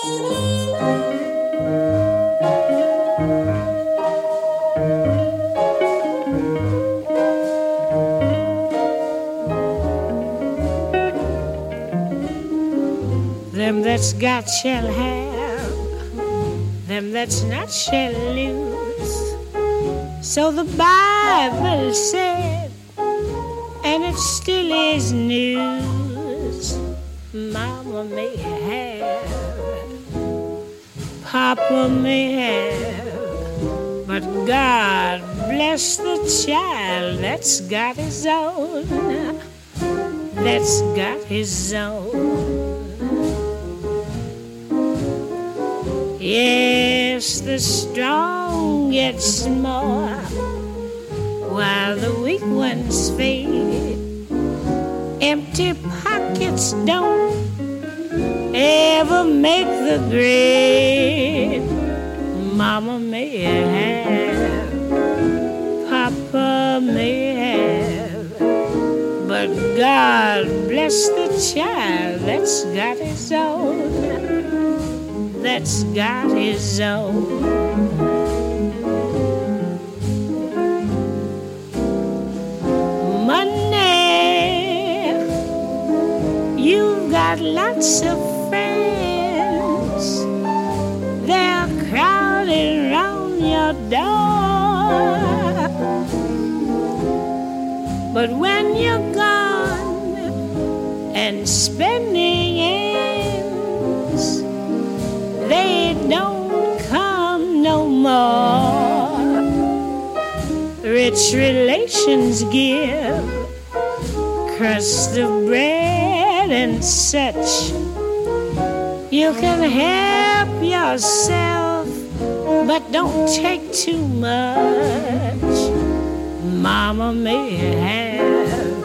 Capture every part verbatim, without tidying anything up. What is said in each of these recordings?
Them that's got shall have, them that's not shall lose. So the Bible said, and it still is news. Mama may have, Papa may have, but God bless the child that's got his own, that's got his own. Yes, the strong get more while the weak ones fade. Empty pockets don't ever make the grade. Mama may have, Papa may have, but God bless the child that's got his own, that's got his own. Money, you've got lots of friends. They're crowding round your door. But when you're gone and spending ends, they don't come no more. Rich relations give crust of bread and such. You can help yourself, but don't take too much. Mama may have,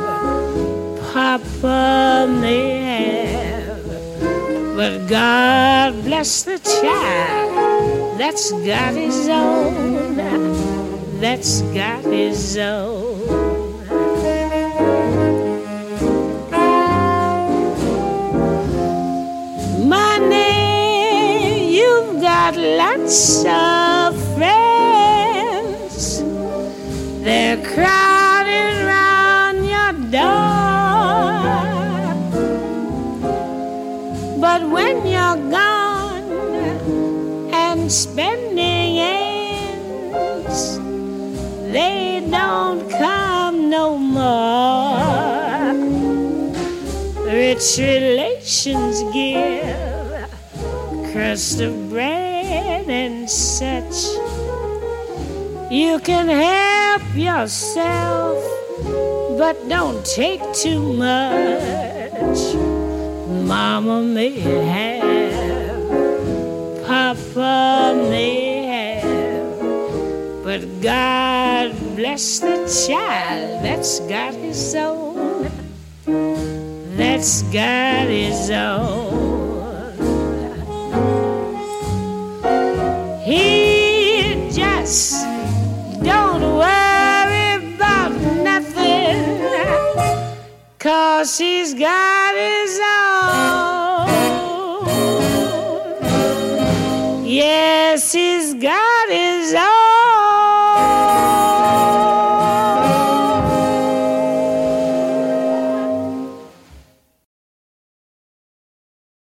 Papa may have, but God bless the child that's got his own, that's got his own. Money, you've got lots of friends. They're crowding round your door. But when you're gone and spending ends, they don't come no more. Rich relations give crust of bread and such. You can help yourself, but don't take too much. Mama may have, Papa may have, but God bless the child that's got his own, that's got his own. He just don't worry about nothing, 'cause he's got his own.